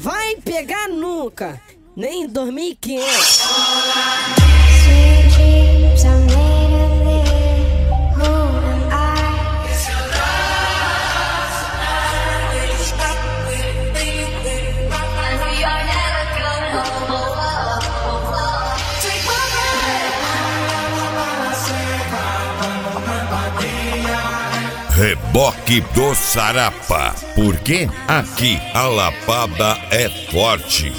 Vai pegar nunca, nem em 2500. Reboque do Sarapa, porque aqui a lapada é forte.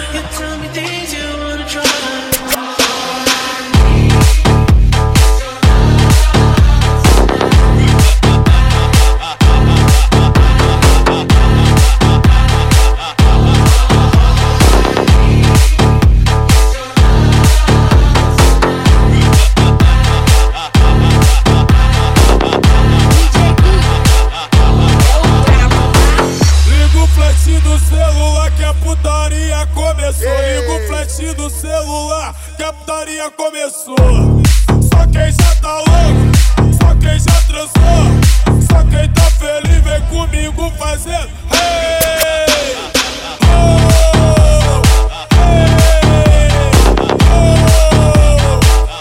Liga o flash do celular que a putaria começou. Só quem já tá louco, só quem já transou, só quem tá feliz vem comigo fazendo hey, oh, hey, oh,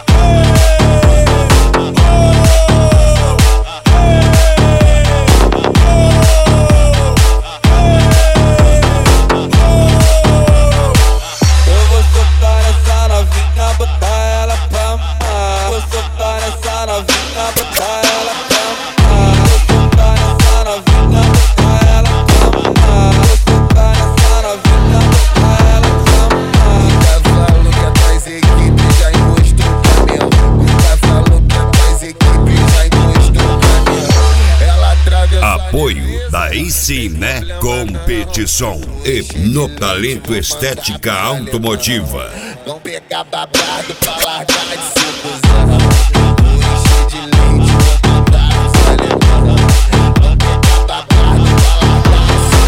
Apoio da Iciné Competição e no Talento Estética Automotiva. Vão pegar babado pra largar de se cuzão. Encher de leite, vou mandar os alemão. Vão pegar babado pra largar de se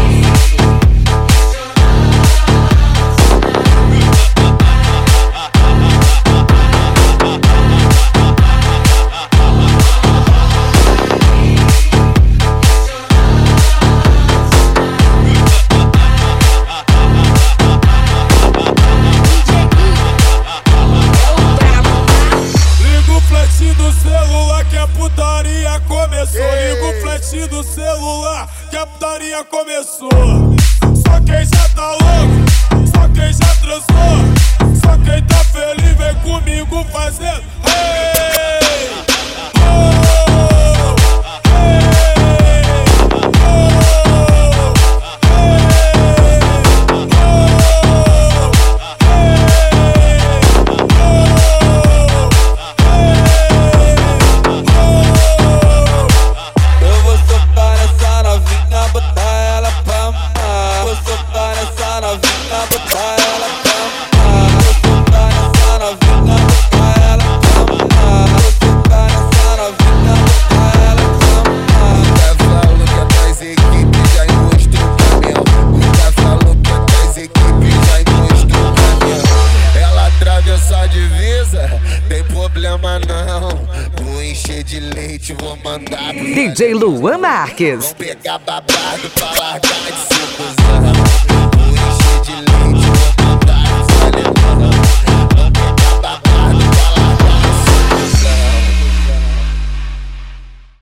Liga o flash do celular que a putaria começou. Só quem já tá louco, só quem já transou, só quem tá feliz vem comigo fazendo hey, oh, hey, oh, tem problema não, vou encher de leite, vou mandar pro DJ Luan Marques. Vão pegar babado pra largar de se cuzão.